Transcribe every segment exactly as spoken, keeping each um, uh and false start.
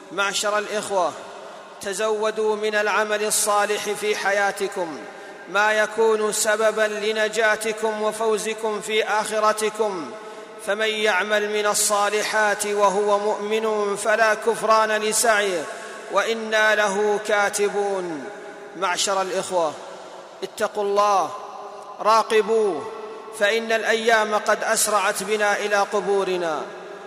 معشر الإخوة، تزودوا من العمل الصالح في حياتكم ما يكون سببا لنجاتكم وفوزكم في آخرتكم، فمن يعمل من الصالحات وهو مؤمن فلا كفران لسعيه وإنا له كاتبون. معشر الإخوة، اتقوا الله، راقبوه، فإن الأيام قد أسرعت بنا إلى قبورنا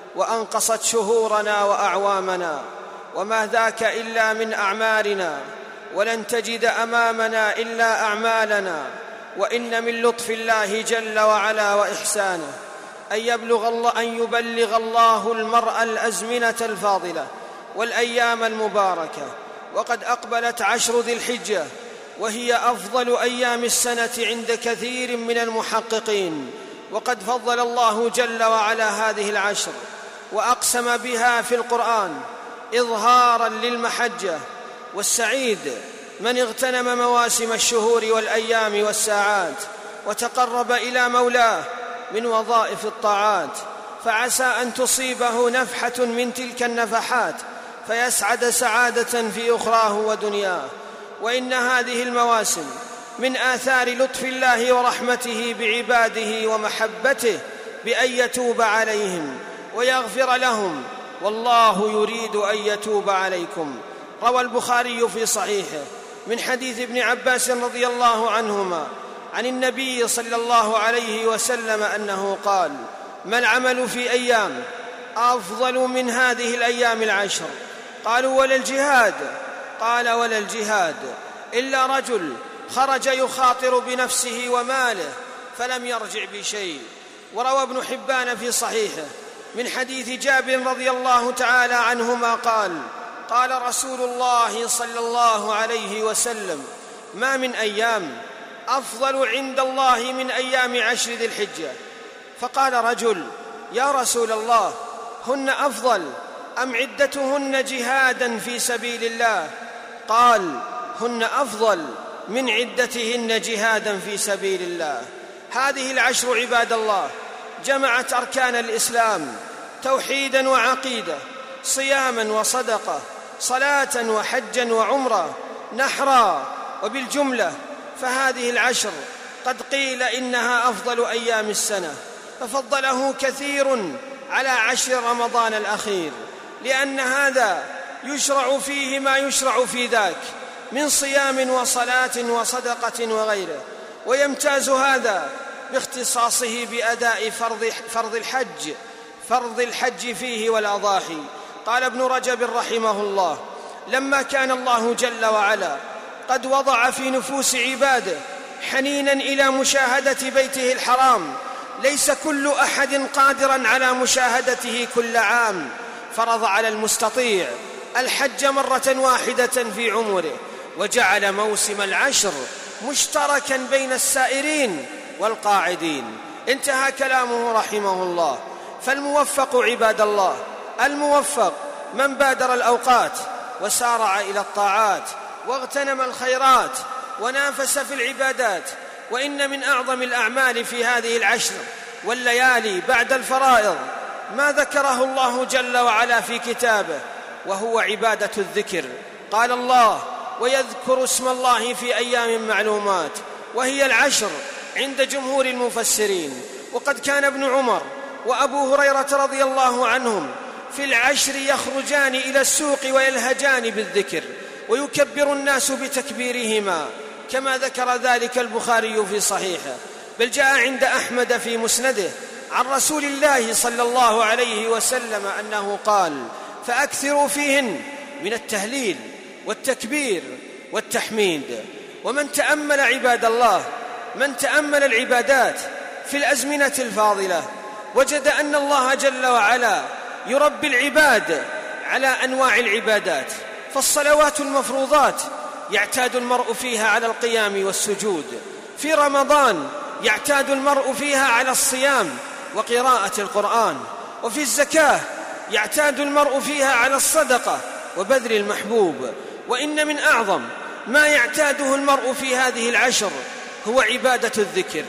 وأنقصت شهورنا وأعوامنا، وما ذاك إلا من أعمالنا، ولن تجد أمامنا إلا أعمالنا. وإن من لطف الله جل وعلا وإحسانه أن يبلغ الله أن يبلغ الله المرء الأزمنة الفاضلة والأيام المباركة، وقد أقبلت عشر ذي الحجة، وهي أفضل أيام السنة عند كثير من المحققين، وقد فضل الله جل وعلا هذه العشر وأقسم بها في القرآن إظهاراً للمحجة. والسعيد من اغتنم مواسم الشهور والأيام والساعات وتقرب إلى مولاه من وظائف الطاعات، فعسى أن تصيبه نفحة من تلك النفحات فيسعد سعادة في أخراه ودنياه. وإن هذه المواسم من آثار لطف الله ورحمته بعباده ومحبته بأن يتوب عليهم ويغفر لهم، والله يريد أن يتوب عليكم. روى البخاري في صحيحه من حديث ابن عباس رضي الله عنهما عن النبي صلى الله عليه وسلم أنه قال: ما العمل في أيام أفضل من هذه الأيام العشر؟ قالوا: ولا الجهاد؟ قال: ولا الجهاد إلا رجل خرج يخاطر بنفسه وماله فلم يرجع بشيء. وروى ابن حبان في صحيحه من حديث جابر رضي الله تعالى عنهما قال: قال رسول الله صلى الله عليه وسلم: ما من أيام أفضل عند الله من أيام عشر ذي الحجة. فقال رجل: يا رسول الله، هن أفضل أم عدتهن جهادا في سبيل الله؟ قال: هن أفضل من عدتهن جهادا في سبيل الله. هذه العشر عباد الله جمعت أركان الإسلام توحيدا وعقيدة، صياما وصدقة، صلاة وحجا وعمرة، نحرا. وبالجملة فهذه العشر قد قيل إنها أفضل أيام السنة، ففضله كثير على عشر رمضان الأخير، لأن هذا يشرع فيه ما يشرع في ذاك من صيام وصلاة وصدقة وغيره. ويمتاز هذا باختصاصه بأداء فرض, فرض الحج فرض الحج فيه والأضاحي. قال ابن رجب رحمه الله: لما كان الله جل وعلا قد وضع في نفوس عباده حنينا إلى مشاهدة بيته الحرام، ليس كل أحد قادرا على مشاهدته كل عام، فرض على المستطيع الحج مرة واحدة في عمره، وجعل موسم العشر مشتركا بين السائرين والقاعدين. انتهى كلامه رحمه الله. فالموفق عباد الله، الموفق من بادر الأوقات وسارع إلى الطاعات واغتنم الخيرات ونافس في العبادات. وإن من أعظم الأعمال في هذه العشر والليالي بعد الفرائض ما ذكره الله جل وعلا في كتابه، وهو عبادة الذكر. قال الله: ويذكر اسم الله في أيام معلومات، وهي العشر عند جمهور المفسرين. وقد كان ابن عمر وأبو هريرة رضي الله عنهم في العشر يخرجان إلى السوق ويلهجان بالذكر، ويكبر الناس بتكبيرهما، كما ذكر ذلك البخاري في صحيحه. بل جاء عند أحمد في مسنده عن رسول الله صلى الله عليه وسلم أنه قال: فأكثروا فيهن من التهليل والتكبير والتحميد. ومن تأمل عباد الله من تأمل العبادات في الأزمنة الفاضلة وجد أن الله جل وعلا يربي العباد على أنواع العبادات. فالصلوات المفروضات يعتاد المرء فيها على القيام والسجود، في رمضان يعتاد المرء فيها على الصيام وقراءة القرآن، وفي الزكاة يعتاد المرء فيها على الصدقة وبذل المحبوب. وإن من أعظم ما يعتاده المرء في هذه العشر هو عبادة الذكر،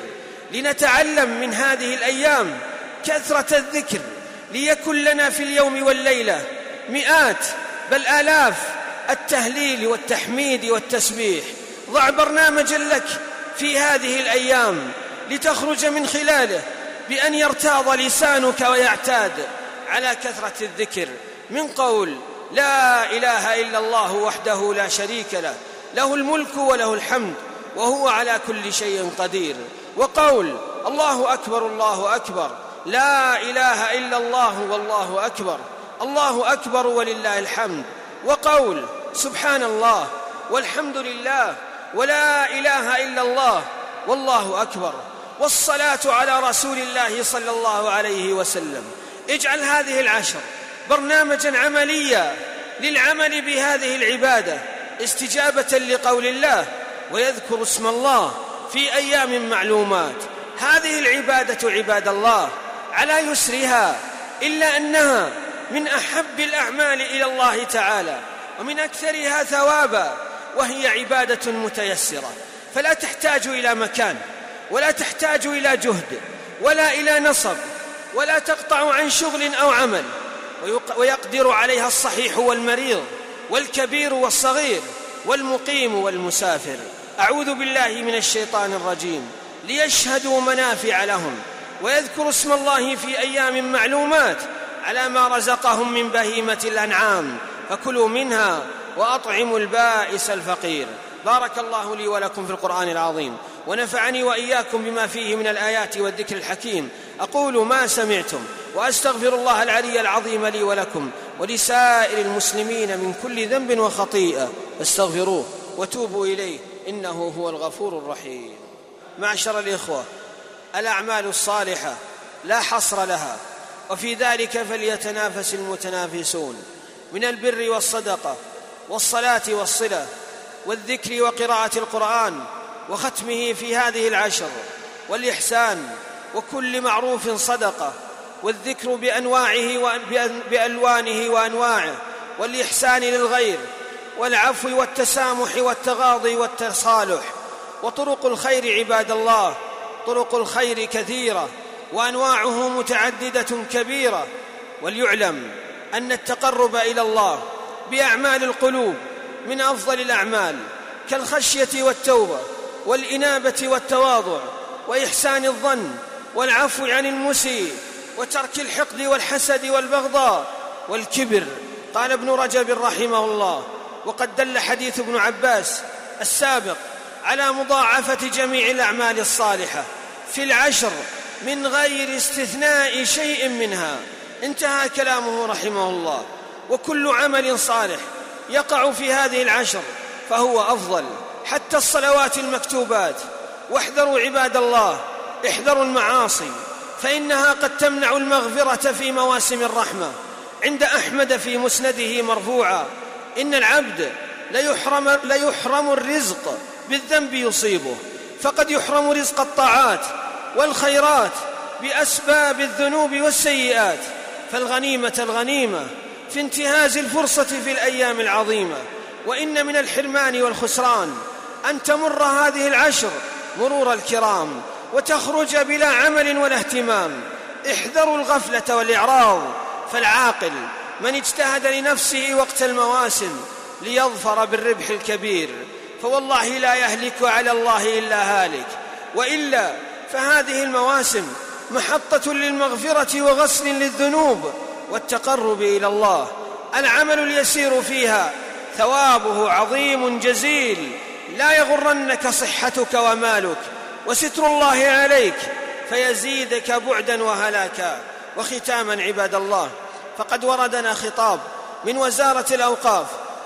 لنتعلم من هذه الأيام كثرة الذكر، ليكن لنا في اليوم والليلة مئات بل آلاف التهليل والتحميد والتسبيح. ضع برنامجا لك في هذه الأيام لتخرج من خلاله بأن يرتاض لسانك ويعتاد على كثرة الذكر من قول لا إله إلا الله وحده لا شريك له، له الملك وله الحمد وهو على كل شيء قدير، وقول الله أكبر الله أكبر، لا إله إلا الله والله أكبر، الله أكبر ولله الحمد، وقول سبحان الله والحمد لله ولا إله إلا الله والله أكبر، والصلاة على رسول الله صلى الله عليه وسلم. اجعل هذه العشر برنامجا عمليا للعمل بهذه العبادة استجابة لقول الله، ويذكر اسم الله في أيام معلومات. هذه العبادة عباد الله على يسرها، إلا أنها من أحب الأعمال إلى الله تعالى ومن أكثرها ثوابا، وهي عبادة متيسرة، فلا تحتاج إلى مكان ولا تحتاج إلى جهد ولا إلى نصب، ولا تقطع عن شغل أو عمل، ويقدر عليها الصحيح والمريض والكبير والصغير والمقيم والمسافر. أعوذ بالله من الشيطان الرجيم. ليشهدوا منافع لهم ويذكروا اسم الله في أيام معلومات على ما رزقهم من بهيمة الأنعام، فكلوا منها وأطعموا البائس الفقير. بارك الله لي ولكم في القرآن العظيم، ونفعني وإياكم بما فيه من الآيات والذكر الحكيم. أقول ما سمعتم وأستغفر الله العلي العظيم لي ولكم ولسائر المسلمين من كل ذنب وخطيئة، فاستغفروه وتوبوا إليه إنه هو الغفور الرحيم. معشر الإخوة، الأعمال الصالحة لا حصر لها، وفي ذلك فليتنافس المتنافسون، من البر والصدقة والصلاة والصلة والذكر وقراءة القرآن وختمه في هذه العشر، والإحسان وكل معروف صدقة، والذكر بأنواعه بألوانه وأنواعه، والإحسان للغير، والعفو والتسامح والتغاضي والتصالح. وطرق الخير عباد الله طرق الخير كثيرة وأنواعه متعددة كبيرة، وليعلم أن التقرب إلى الله بأعمال القلوب من أفضل الأعمال، كالخشية والتوبة والإنابة والتواضع وإحسان الظن والعفو عن المسيء وترك الحقد والحسد والبغضاء والكبر. قال ابن رجب رحمه الله: وقد دل حديث ابن عباس السابق على مضاعفة جميع الأعمال الصالحة في العشر من غير استثناء شيء منها. انتهى كلامه رحمه الله. وكل عمل صالح يقع في هذه العشر فهو أفضل، حتى الصلوات المكتوبات. واحذروا عباد الله، احذروا المعاصي، فإنها قد تمنع المغفرة في مواسم الرحمة. عند أحمد في مسنده مرفوعا: إن العبد ليحرم, ليحرم الرزق بالذنب يصيبه، فقد يحرم رزق الطاعات والخيرات بأسباب الذنوب والسيئات. فالغنيمة الغنيمة في انتهاز الفرصة في الأيام العظيمة. وإن من الحرمان والخسران أن تمر هذه العشر مرور الكرام وتخرج بلا عمل ولا اهتمام. احذروا الغفلة والإعراض، فالعاقل من اجتهد لنفسه وقت المواسم ليظفر بالربح الكبير، فوالله لا يهلك على الله إلا هالك. وإلا فهذه المواسم محطة للمغفرة وغسل للذنوب والتقرب إلى الله. العمل اليسير فيها ثوابه عظيم جزيل. لا يغرنك صحتك ومالك، وستر الله عليك فيزيدك بعدا وهلاكا. وختاما عباد الله، فقد وردنا خطاب من وزارة الأوقاف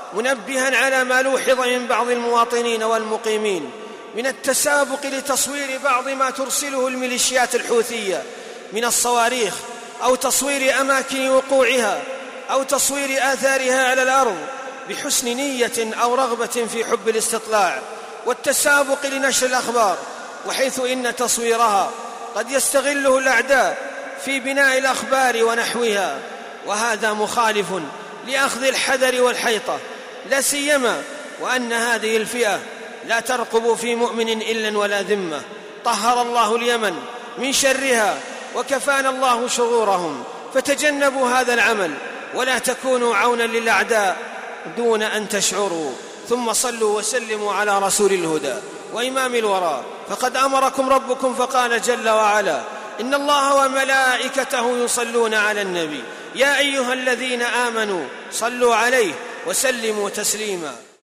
منبها على ما لوحظ من بعض المواطنين والمقيمين من التسابق لتصوير بعض ما ترسله الميليشيات الحوثية من الصواريخ، أو تصوير أماكن وقوعها، أو تصوير آثارها على الأرض بحسن نية أو رغبة في حب الاستطلاع والتسابق لنشر الأخبار، وحيث إن تصويرها قد يستغله الأعداء في بناء الأخبار ونحوها، وهذا مخالف لأخذ الحذر والحيطة، لا سيما وأن هذه الفئة لا ترقب في مؤمن إلا ولا ذمة. طهر الله اليمن من شرها وكفانا الله شرورهم، فتجنبوا هذا العمل ولا تكونوا عونا للأعداء دون أن تشعروا. ثم صلوا وسلموا على رسول الهدى وإمام الورى، فقد أمركم ربكم فقال جل وعلا: إن الله وملائكته يصلون على النبي يا أيها الذين آمنوا صلوا عليه وسلموا تسليما.